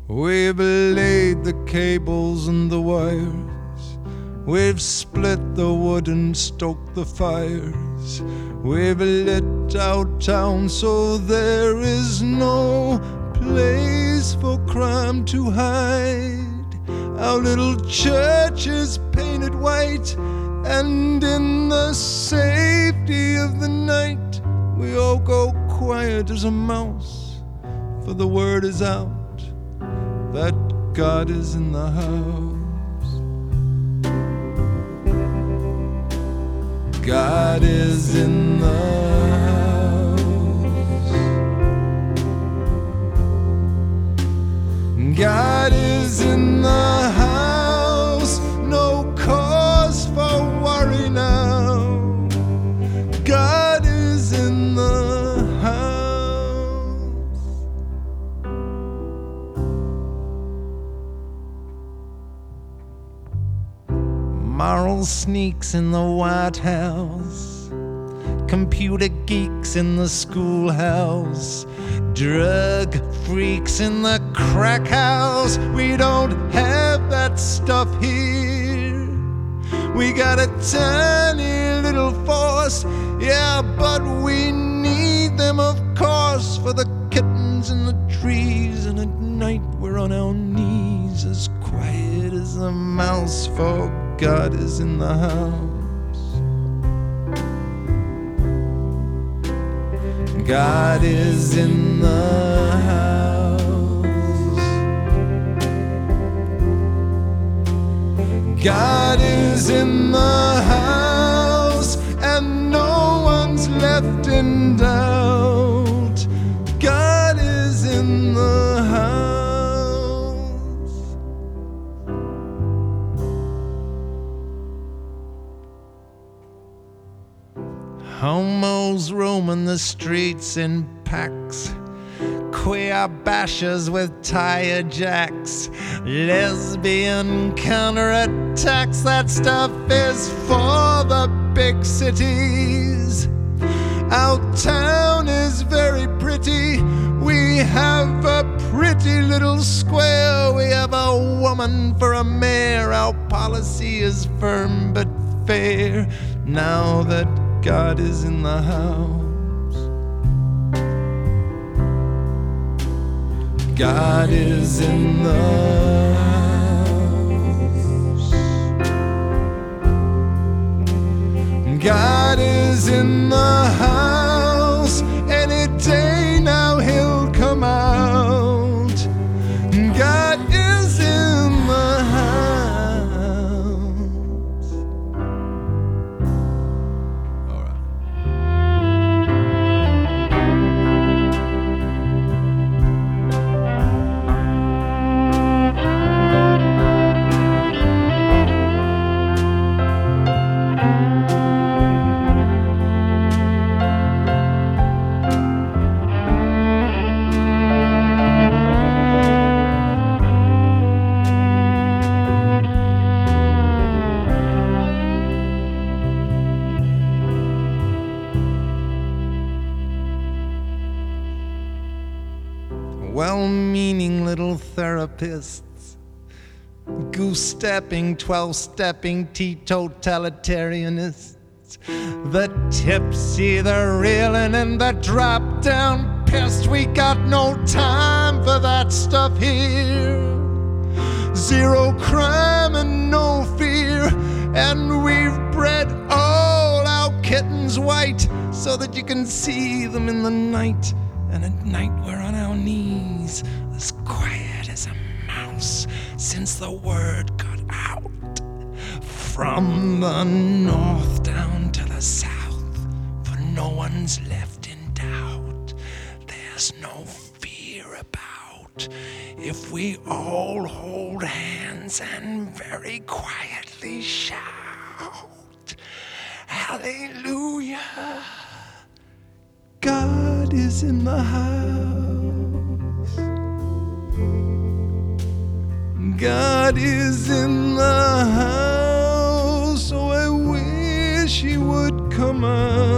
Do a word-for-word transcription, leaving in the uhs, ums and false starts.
We've laid the cables and the wires, we've split the wood and stoked the fires, we've lit out town so there is no place for crime to hide. Our little church is painted white, and in the safety of the night we all go quiet as a mouse, for the word is out that God is in the house. God is in the house. God is in the house. No cause for worry now. God is in the house. Moral sneaks in the White House, computer geeks in the schoolhouse, drug freaks in the crack house. We don't have that stuff here. We got a tiny little force, yeah, but we need them, of course, for the kittens in the trees. And at night we're on our knees, as quiet as a mouse, for God is in the house. God is in the house. God is in the house, and no one's left in doubt. God is in the house. Homos roaming the streets in packs, queer bashers with tire jacks, lesbian counterattacks. That stuff is for the big cities. Our town is very pretty. We have a pretty little square. We have a woman for a mayor. Our policy is firm but fair. Now that God is in the house, God is in the house. God is in the house. Any day now he'll come out. God is in the house. All right. Well-meaning little therapists, goose-stepping, twelve-stepping teetotalitarianists, the tipsy, the reeling, and the drop-down pissed. We got no time for that stuff here. Zero crime and no fear, and we've bred all our kittens white so that you can see them in the night. And at night we're on our knees, as quiet as a mouse, since the word got out. From the north down to the south, for no one's left in doubt. There's no fear about if we all hold hands and very quietly shout, Hallelujah! God is in the house. God is in the house. So I wish he would come out.